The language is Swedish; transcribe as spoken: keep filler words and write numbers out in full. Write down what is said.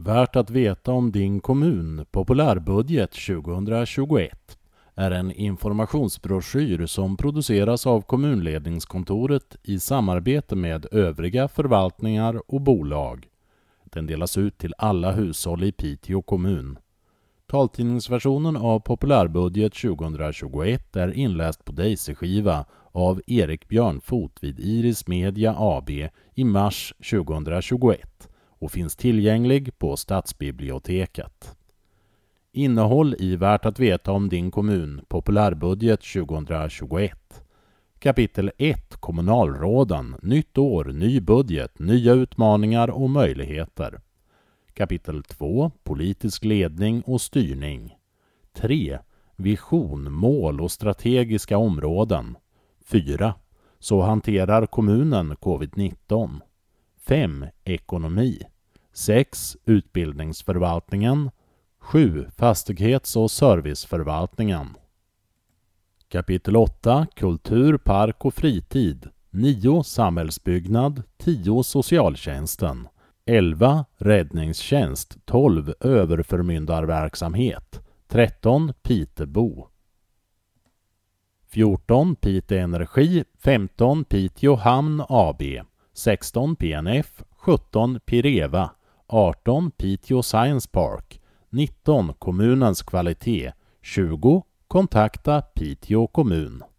Värt att veta om din kommun, Populärbudget tjugohundratjugoett, är en informationsbroschyr som produceras av kommunledningskontoret i samarbete med övriga förvaltningar och bolag. Den delas ut till alla hushåll i Piteå kommun. Taltidningsversionen av Populärbudget tjugohundratjugoett är inläst på Daisy-skiva av Erik Björnfot vid Iris Media A B i mars tjugohundratjugoett och finns tillgänglig på Stadsbiblioteket. Innehåll i Värt att veta om din kommun, Populärbudget tjugohundratjugoett. Kapitel ett. Kommunalråden. Nytt år, ny budget, nya utmaningar och möjligheter. Kapitel två. Politisk ledning och styrning. tre. Vision, mål och strategiska områden. fyra. Så hanterar kommunen covid nitton. fem. Ekonomi. sex. Utbildningsförvaltningen. sju. Fastighets- och serviceförvaltningen. Kapitel åtta. Kultur, park och fritid. nio. Samhällsbyggnad. tio. Socialtjänsten. elva. Räddningstjänst. tolv. Överförmyndarverksamhet. tretton. Pitebo. fjorton. Pite Energi. femton. Piteå Hamn A B. sexton. P N F. sjutton. Pireva. arton. Piteå Science Park. nitton. Kommunens kvalitet. tjugo. Kontakta Piteå kommun.